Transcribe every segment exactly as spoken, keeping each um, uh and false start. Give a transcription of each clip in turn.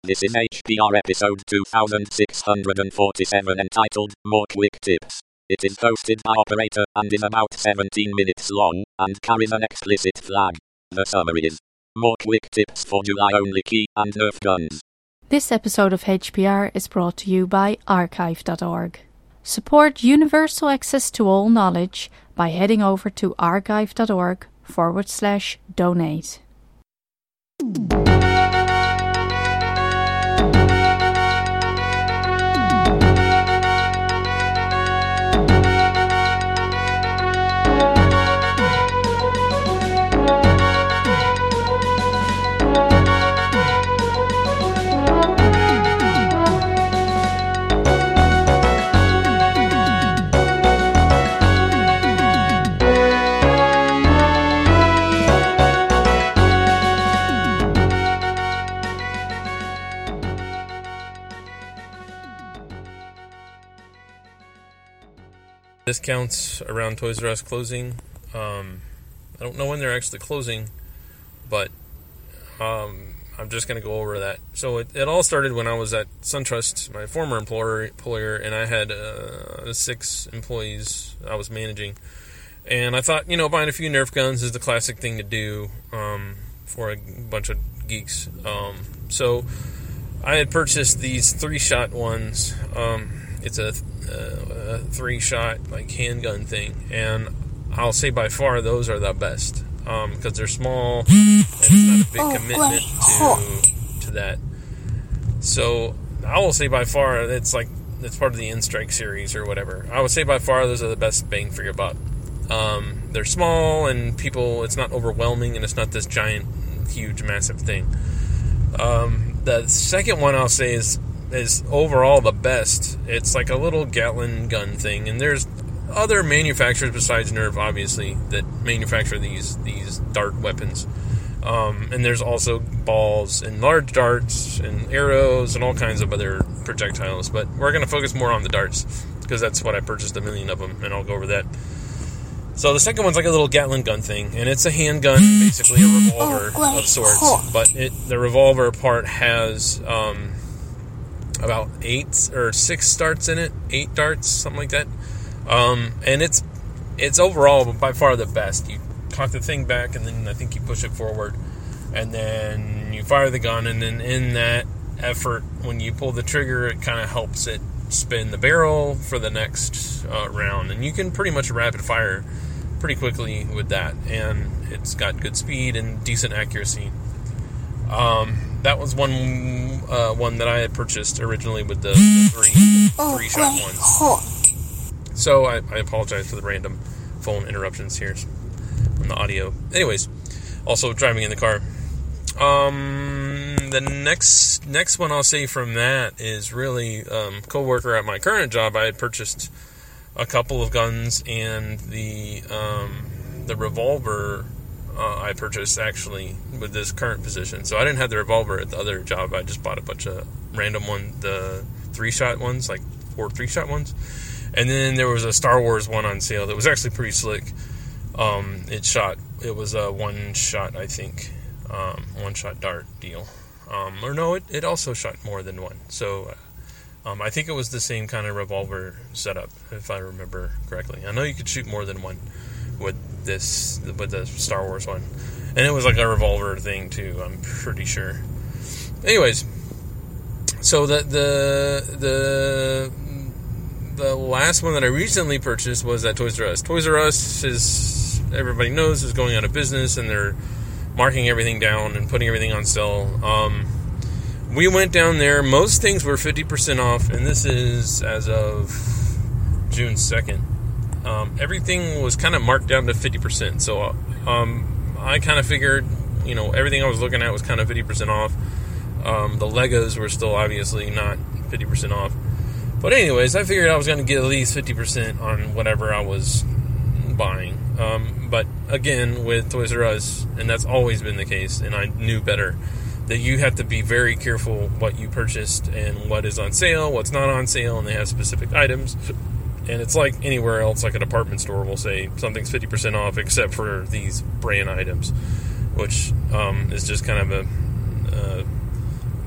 This is H P R episode two thousand six hundred forty-seven entitled More Quick Tips. It is hosted by Operator and is about seventeen minutes long and carries an explicit flag. The summary is More Quick Tips for July-only key and Nerf guns. This episode of H P R is brought to you by archive dot org. Support universal access to all knowledge by heading over to archive dot org forward slash donate. Discounts around Toys R Us closing. Um, I don't know when they're actually closing, but um, I'm just going to go over that. So it, it all started when I was at SunTrust, my former employer, employer and I had uh, six employees I was managing. And I thought, you know, buying a few Nerf guns is the classic thing to do um, for a bunch of geeks. Um, so I had purchased these three-shot ones. Um, it's a Uh, a three-shot like handgun thing, and I'll say by far those are the best because um, they're small and it's not a big commitment to to that. So I will say by far it's like it's part of the N-Strike series or whatever. I would say by far those are the best bang for your buck. Um, they're small and people. It's not overwhelming and it's not this giant, huge, massive thing. Um, the second one I'll say is. is overall the best. It's like a little Gatling gun thing, and there's other manufacturers besides Nerf, obviously, that manufacture these these dart weapons. Um, and there's also balls and large darts and arrows and all kinds of other projectiles. But we're going to focus more on the darts because that's what I purchased a million of them, and I'll go over that. So the second one's like a little Gatling gun thing, and it's a handgun, basically a revolver of sorts. But it the revolver part has Um, about eight or six darts in it, eight darts, something like that. Um, and it's it's overall by far the best. You cock the thing back, and then I think you push it forward, and then you fire the gun, and then in that effort, when you pull the trigger, it kind of helps it spin the barrel for the next uh, round. And you can pretty much rapid fire pretty quickly with that, and it's got good speed and decent accuracy. Um... That was one uh, one that I had purchased originally with the, the three three shot ones. So I, I apologize for the random phone interruptions here on the audio. Anyways, also driving in the car. Um, the next next one I'll say from that is really um, coworker at my current job. I had purchased a couple of guns and the um, the revolver. Uh, I purchased actually with this current position. So I didn't have the revolver at the other job. I just bought a bunch of random one, the three-shot ones, like four three-shot ones. And then there was a Star Wars one on sale that was actually pretty slick. Um, it shot, it was a one-shot, I think, um, one-shot dart deal. Um, or no, it, it also shot more than one. So um, I think it was the same kind of revolver setup, if I remember correctly. I know you could shoot more than one with this with the Star Wars one, and it was like a revolver thing too, I'm pretty sure. Anyways, so the the the the last one that I recently purchased was at Toys R Us. Toys R Us is, everybody knows, is going out of business, and they're marking everything down and putting everything on sale. Um, we went down there. Most things were fifty percent off, and this is as of June second. Um, everything was kind of marked down to fifty percent. So um, I kind of figured, you know, everything I was looking at was kind of fifty percent off. Um, the Legos were still obviously not fifty percent off. But anyways, I figured I was going to get at least fifty percent on whatever I was buying. Um, but again, with Toys R Us, and that's always been the case, and I knew better, that you have to be very careful what you purchased and what is on sale, what's not on sale, and they have specific items. And it's like anywhere else, like a department store will say something's fifty percent off except for these brand items, which um, is just kind of a uh,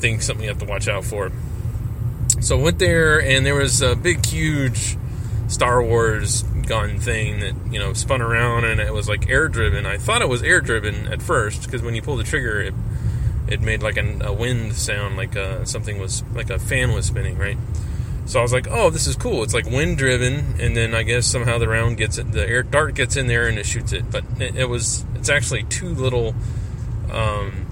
something something you have to watch out for. So I went there, and there was a big, huge Star Wars gun thing that, you know, spun around, and it was like air driven. I thought it was air driven at first, because when you pull the trigger, it it made like an, a wind sound, like uh, something was, like a fan was spinning, right? So I was like, oh, this is cool. It's like wind driven, and then I guess somehow the round gets it, the air dart gets in there and it shoots it. But it, it was, it's actually two little, um,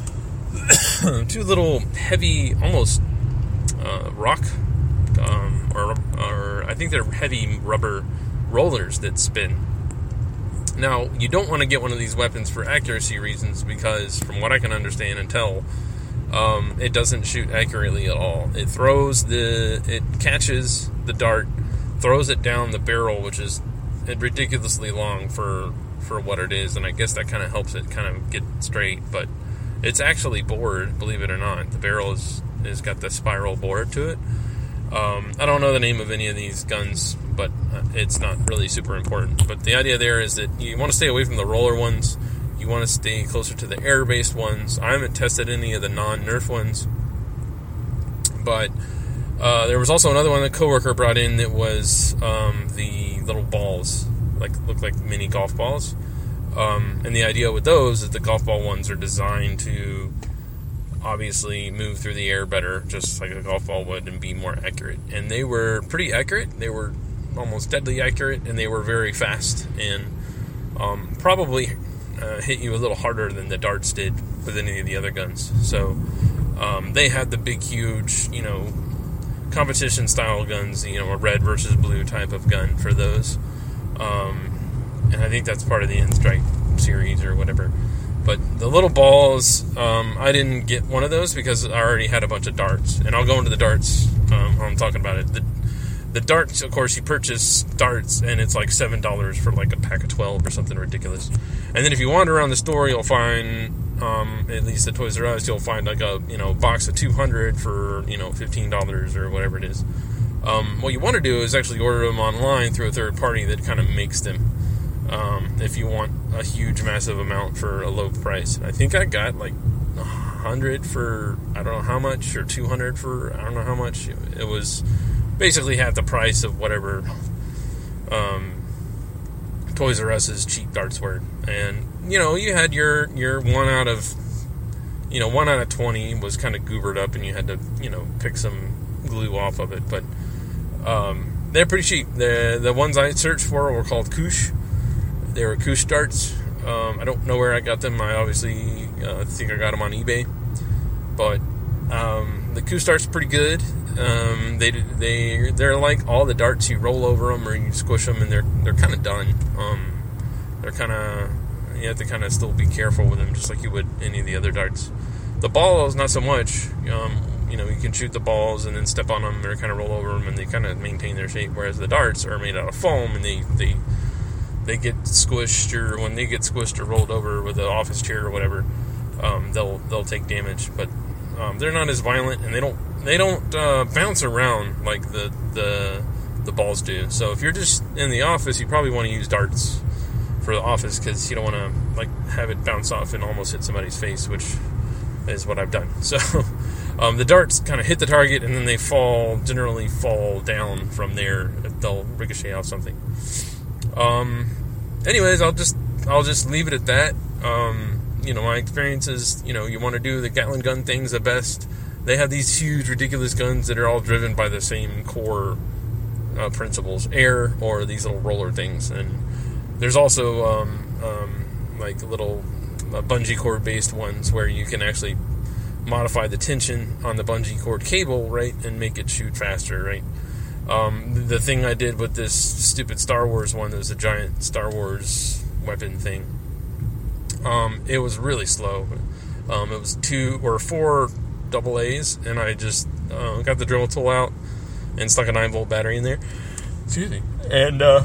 two little heavy, almost uh, rock, um, or or I think they're heavy rubber rollers that spin. Now, you don't want to get one of these weapons for accuracy reasons, because from what I can understand and tell, um, it doesn't shoot accurately at all. It throws the, it catches the dart, throws it down the barrel, which is ridiculously long for for what it is, and I guess that kind of helps it kind of get straight, but it's actually bored, believe it or not. The barrel is, is got the spiral bore to it. Um, I don't know the name of any of these guns, but it's not really super important. But the idea there is that you want to stay away from the roller ones. You want to stay closer to the air-based ones. I haven't tested any of the non-Nerf ones. But uh, there was also another one that a coworker brought in that was um, the little balls, like look like mini golf balls. Um, and the idea with those is the golf ball ones are designed to obviously move through the air better, just like a golf ball would, and be more accurate. And they were pretty accurate. They were almost deadly accurate, and they were very fast, and um, probably uh, hit you a little harder than the darts did with any of the other guns. So um, they had the big, huge, you know, competition style guns, you know, a red versus blue type of gun for those. Um, and I think that's part of the N-Strike series or whatever. But the little balls, um, I didn't get one of those because I already had a bunch of darts. And I'll go into the darts um, while I'm talking about it. The, the darts, of course, you purchase darts, and it's like seven dollars for like a pack of twelve or something ridiculous. And then if you wander around the store, you'll find, um, at least at Toys R Us, you'll find like a, you know, box of two hundred for, you know, fifteen dollars or whatever it is. Um, what you want to do is actually order them online through a third party that kind of makes them. Um, if you want a huge, massive amount for a low price. I think I got like one hundred for, I don't know how much, or two hundred for, I don't know how much. It was basically half the price of whatever um, Toys R Us's cheap darts were. And, you know, you had your, your one out of, you know, one out of twenty was kind of goobered up, and you had to, you know, pick some glue off of it. But um, they're pretty cheap. The, the ones I searched for were called Koosh. They were Koosh darts. Um, I don't know where I got them. I obviously uh, think I got them on eBay. But um, the Koosh darts are pretty good. Um, they they they're like all the darts. You roll over them or you squish them, and they're they're kind of done. Um, they're kind of, you have to kind of still be careful with them, just like you would any of the other darts. The balls, not so much. Um, you know, you can shoot the balls and then step on them, or kind of roll over them, and they kind of maintain their shape. Whereas the darts are made out of foam, and they they they get squished, or when they get squished or rolled over with an office chair or whatever, um, they'll they'll take damage. But um, they're not as violent, and they don't they don't uh, bounce around like the the the balls do. So if you're just in the office, you probably want to use darts for the office, because you don't want to like have it bounce off and almost hit somebody's face, which is what I've done. So um, the darts kind of hit the target, and then they fall generally fall down from there. They'll ricochet off something. Um, anyways, I'll just, I'll just leave it at that. Um, you know, my experience is, you know, you want to do the Gatling gun things the best. They have these huge, ridiculous guns that are all driven by the same core uh, principles, air or these little roller things. And there's also, um, um, like little uh, bungee cord based ones where you can actually modify the tension on the bungee cord cable, right, and make it shoot faster, right? Um, the thing I did with this stupid Star Wars one, that was a giant Star Wars weapon thing, um, it was really slow. Um, it was two or four double A's, and I just uh, got the drill tool out and stuck a nine volt battery in there. Excuse me. And uh,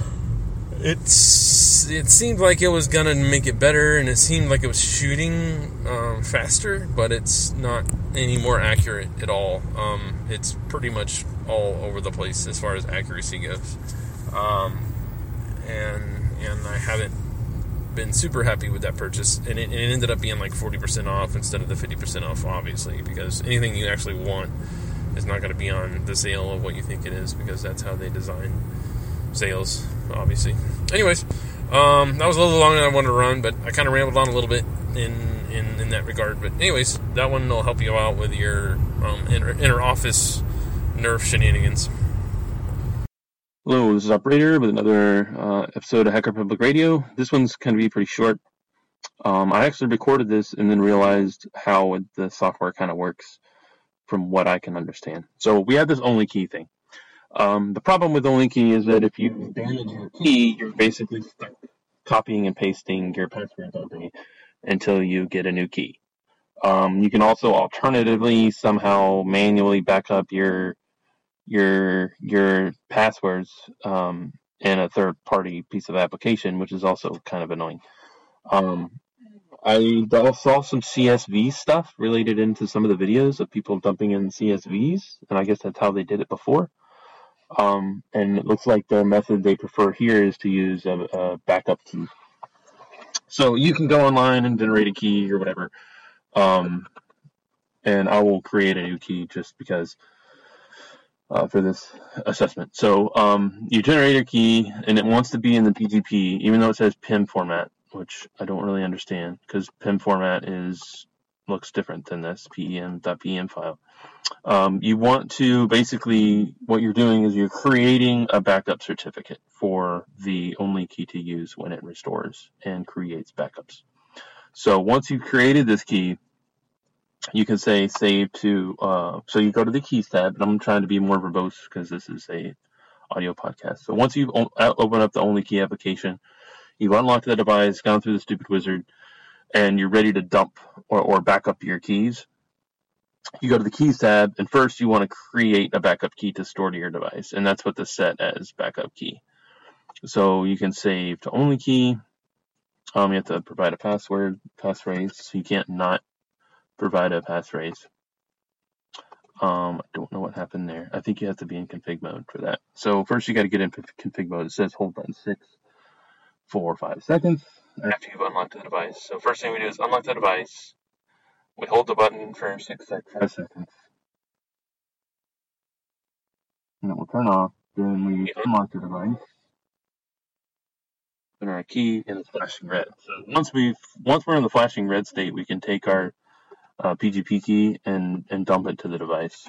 it's it seemed like it was gonna make it better, and it seemed like it was shooting um, faster, but it's not any more accurate at all. Um, it's pretty much all over the place as far as accuracy goes, um, and and I haven't been super happy with that purchase, and it, and it ended up being like forty percent off instead of the fifty percent off, obviously, because anything you actually want is not going to be on the sale of what you think it is, because that's how they design sales, obviously. Anyways, um, that was a little longer than I wanted to run, but I kind of rambled on a little bit in, in, in that regard. But anyways, that one will help you out with your um, inter, inter-office Nerf shenanigans. Hello, this is Operator with another uh, episode of Hacker Public Radio. This one's going to be pretty short. Um, I actually recorded this and then realized how it, the software kind of works from what I can understand. So we have this only key thing. Um, the problem with only key is that if you damage your key, you're basically stuck copying and pasting your password dumping until you get a new key. Um, you can also alternatively somehow manually back up your your your passwords um, in a third-party piece of application, which is also kind of annoying. Um, I saw some C S V stuff related into some of the videos of people dumping in C S Vs, and I guess that's how they did it before. Um, and it looks like the method they prefer here is to use a, a backup key. So you can go online and generate a key or whatever, um, and I will create a new key just because uh, for this assessment. So um, you generate a key, and it wants to be in the P G P, even though it says P I M format, which I don't really understand, because P I M format is looks different than this P E M dot P E M file. Um, you want to basically, what you're doing is you're creating a backup certificate for the only key to use when it restores and creates backups. So once you've created this key, you can say save to, uh, so you go to the keys tab, and I'm trying to be more verbose because this is a audio podcast. So once you've opened up the only key application, you've unlocked the device, gone through the stupid wizard, and you're ready to dump or, or back up your keys. You go to the keys tab, and first you want to create a backup key to store to your device, and that's what this set as backup key. So you can save to only key. Um, you have to provide a password, passphrase, so you can't not provide a passphrase. Um, I don't know what happened there. I think you have to be in config mode for that. So first you got to get in config mode. It says hold button six for five seconds after you've unlocked the device. So first thing we do is unlock the device. We hold the button for six sec- five seconds. And it will turn off. Then we unlock the device. Put our key and it's flashing red. So once we once we're in the flashing red state, we can take our uh, P G P key and, and dump it to the device.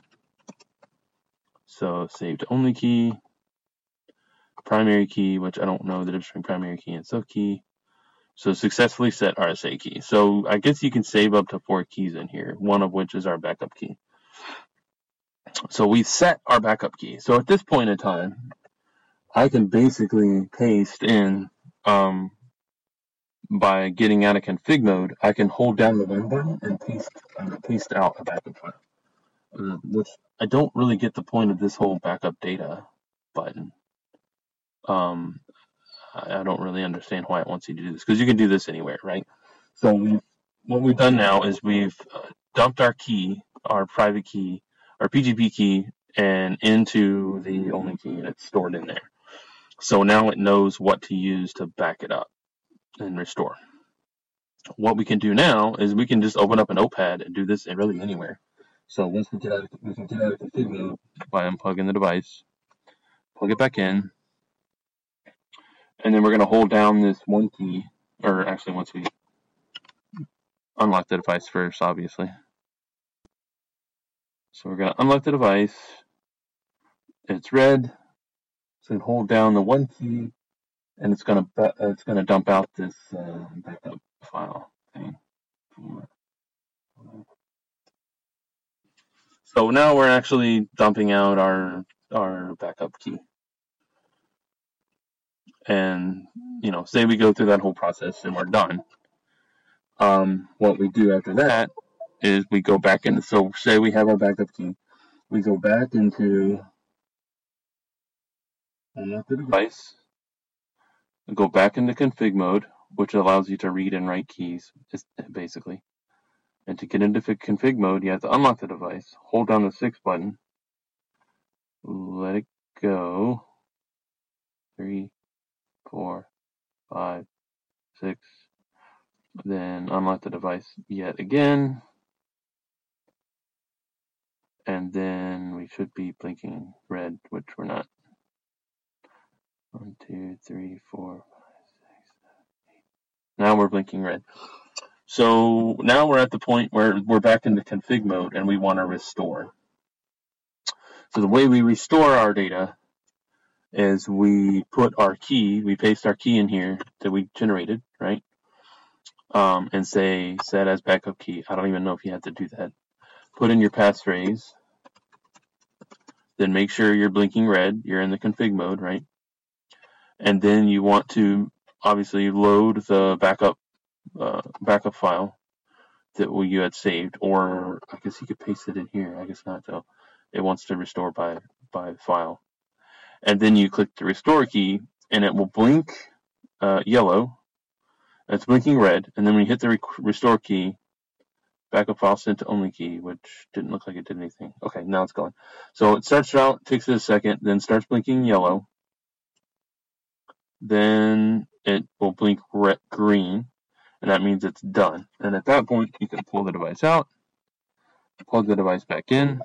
So save to only key, primary key, which I don't know the difference between primary key and sub key. So successfully set R S A key. So I guess you can save up to four keys in here, one of which is our backup key. So we've set our backup key. So at this point in time, I can basically paste in, um, by getting out of config mode, I can hold down the one button and paste uh, paste out a backup file. Uh, which I don't really get the point of this whole backup data button. Um, I don't really understand why it wants you to do this, because you can do this anywhere, right? So we've, what we've done now is we've uh, dumped our key, our private key, our P G P key, and into the only key, and it's stored in there. So now it knows what to use to back it up and restore. What we can do now is we can just open up an Notepad and do this really anywhere. So once we get out of, we can get out of config mode by unplugging the device, plug it back in, and then we're going to hold down this one key, or actually once we unlock the device first, obviously. So we're going to unlock the device. It's red, so hold down the one key, and it's going to it's going to dump out this uh, backup file thing. So now we're actually dumping out our our backup key. And, you know, say we go through that whole process and we're done. Um, what we do after that is we go back into, so say we have our backup key. We go back into unlock the device, and go back into config mode, which allows you to read and write keys, basically. And to get into config mode, you have to unlock the device, hold down the six button, let it go, three, four, five, six. Then unlock the device yet again. And then we should be blinking red, which we're not. One, two, three, four, five, six, seven, eight. Now we're blinking red. So now we're at the point where we're back into config mode and we want to restore. So the way we restore our data is we put our key, we paste our key in here that we generated, right? Um, and say set as backup key. I don't even know if you have to do that. Put in your passphrase. Then make sure you're blinking red. You're in the config mode, right? And then you want to obviously load the backup uh, backup file that you had saved, or I guess you could paste it in here. I guess not though. It wants to restore by by file. And then you click the restore key, and it will blink uh, yellow. It's blinking red, and then when you hit the re restore key, backup file sent to only key, which didn't look like it did anything. Okay, now it's gone. So it starts out, takes it a second, then starts blinking yellow. Then it will blink red, green, and that means it's done. And at that point, you can pull the device out, plug the device back in,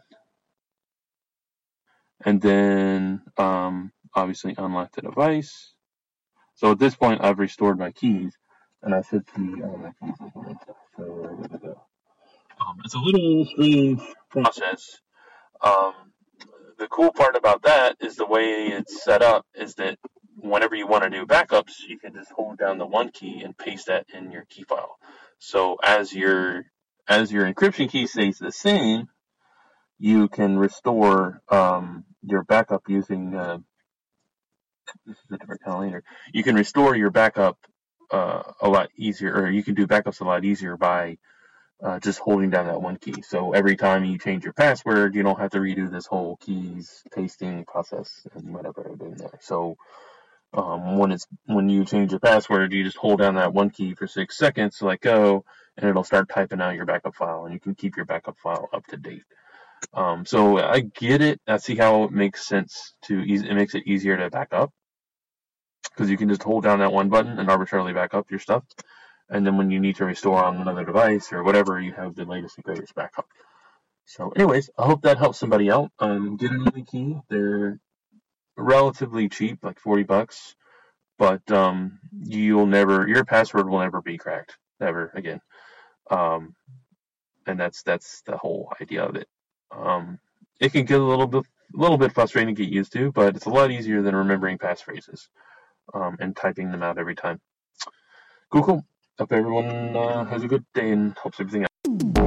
and then um, obviously unlock the device. So at this point, I've restored my keys, and I should see all my keys. So we're good to go. Um, it's a little strange process. Um, the cool part about that is the way it's set up is that whenever you want to do backups, you can just hold down the one key and paste that in your key file. So as your as your encryption key stays the same, you can restore um, your backup using uh, this is a different kind of later. You can restore your backup uh, a lot easier, or you can do backups a lot easier by uh, just holding down that one key. So every time you change your password, you don't have to redo this whole keys pasting process and whatever they're doing there. So um, when it's when you change your password, you just hold down that one key for six seconds, let go, and it'll start typing out your backup file, and you can keep your backup file up to date. Um, so I get it. I see how it makes sense to ease. It makes it easier to back up because you can just hold down that one button and arbitrarily back up your stuff. And then when you need to restore on another device or whatever, you have the latest and greatest backup. So anyways, I hope that helps somebody out. Um, get an only key. They're relatively cheap, like forty bucks, but um, you'll never, your password will never be cracked, ever again. Um, and that's that's the whole idea of it. Um, it can get a little bit, a little bit frustrating to get used to, but it's a lot easier than remembering passphrases um, and typing them out every time. Cool, cool. Hope everyone uh, has a good day and hopes everything else.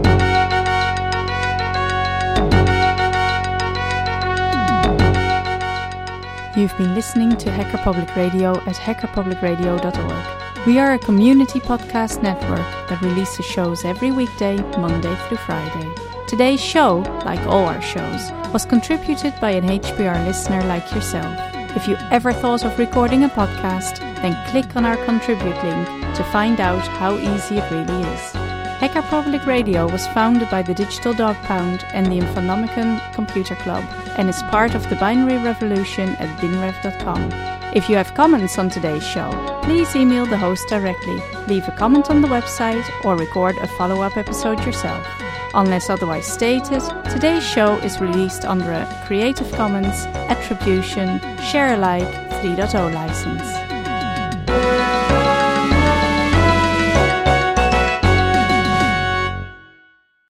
You've been listening to Hacker Public Radio at hacker public radio dot org. We are a community podcast network that releases shows every weekday, Monday through Friday. Today's show, like all our shows, was contributed by an H P R listener like yourself. If you ever thought of recording a podcast, then click on our contribute link to find out how easy it really is. Hacker Public Radio was founded by the Digital Dog Pound and the Infonomicon Computer Club and is part of the binary revolution at binrev dot com. If you have comments on today's show, please email the host directly, leave a comment on the website, or record a follow-up episode yourself. Unless otherwise stated, today's show is released under a Creative Commons Attribution Share Alike three point oh license.